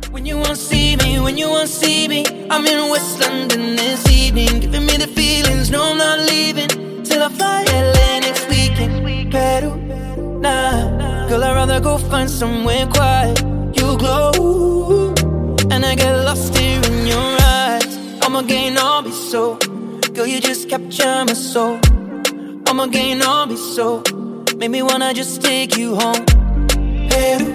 When you won't see me, when you won't see me, I'm in West London this evening, giving me the feelings, no I'm not leaving, till I fly LA next weekend. Peru, nah, girl I'd rather go find somewhere quiet. You glow, and I get lost here in your eyes. I'ma gain all be so, girl you just capture my soul. I'ma gain all be so, make me wanna just take you home. Peru,